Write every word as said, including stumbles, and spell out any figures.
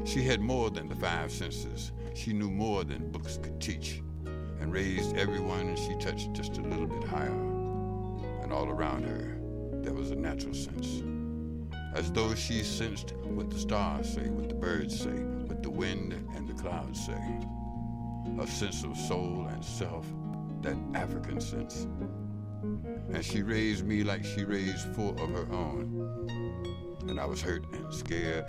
She had more than the five senses. She knew more than books could teach, and raised everyone she touched just a little bit higher. And all around her, there was a natural sense, as though she sensed what the stars say, what the birds say, what the wind and the clouds say. A sense of soul and self, that African sense. And she raised me like she raised four of her own. And I was hurt and scared